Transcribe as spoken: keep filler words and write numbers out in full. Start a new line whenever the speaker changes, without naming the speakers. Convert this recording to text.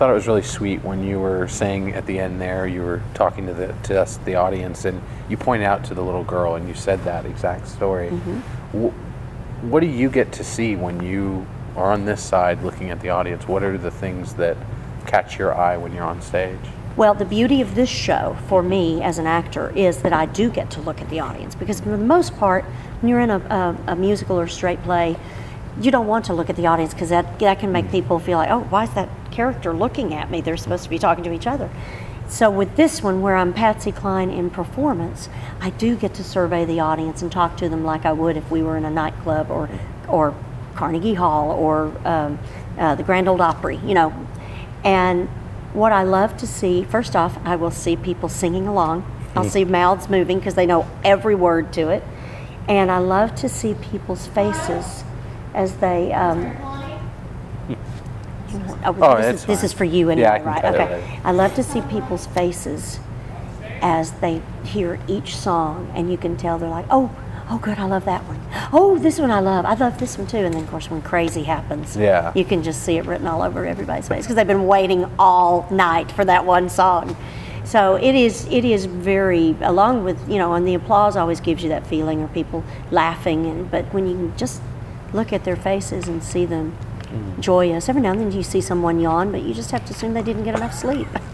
I thought it was really sweet when you were saying at the end there, you were talking to the to us, the audience, and you pointed out to the little girl and you said that exact story. Mm-hmm. What do you get to see when you are on this side looking at the audience? What are the things that catch your eye when you're on stage?
Well, the beauty of this show for me as an actor is that I do get to look at the audience, because for the most part, when you're in a, a, a musical or straight play, you don't want to look at the audience, because that, that can make people feel like, oh, why is that character looking at me? They're supposed to be talking to each other. So with this one, where I'm Patsy Cline in performance, I do get to survey the audience and talk to them like I would if we were in a nightclub or or Carnegie Hall or um, uh, the Grand Ole Opry, you know. And what I love to see, first off, I will see people singing along. I'll see mouths moving because they know every word to it. And I love to see people's faces as they... Um, oh,
oh,
this, is, this is for you anyway,
yeah, I can
right?
cut it
Okay.
later.
I love to see people's faces as they hear each song, and you can tell they're like, oh, oh, good, I love that one. Oh, this one I love. I love this one too. And then, of course, when crazy happens,
yeah.
you can just see it written all over everybody's face because they've been waiting all night for that one song. So it is it is very, along with, you know, and the applause always gives you that feeling, or people laughing, and but when you can just look at their faces and see them mm. joyous. Every now and then you see someone yawn, but you just have to assume they didn't get enough sleep.